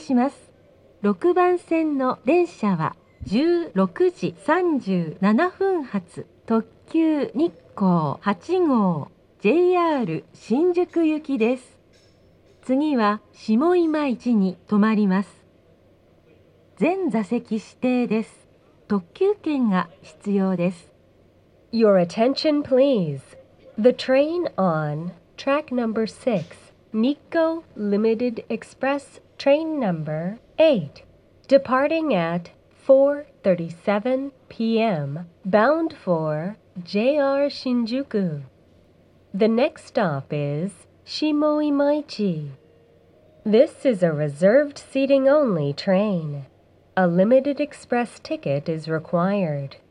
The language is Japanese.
します。6番線の電車は16時37分発特急日光8号 JR 新宿行きです。次は下今市に停まります。全座席指定です。特急券が必要です。 Your attention please. The train on track number 6, Nikko Limited Express train number 8, departing at 4:37 p.m., bound for JR Shinjuku. The next stop is Shimoimaichi. This is a reserved seating only train. A limited express ticket is required.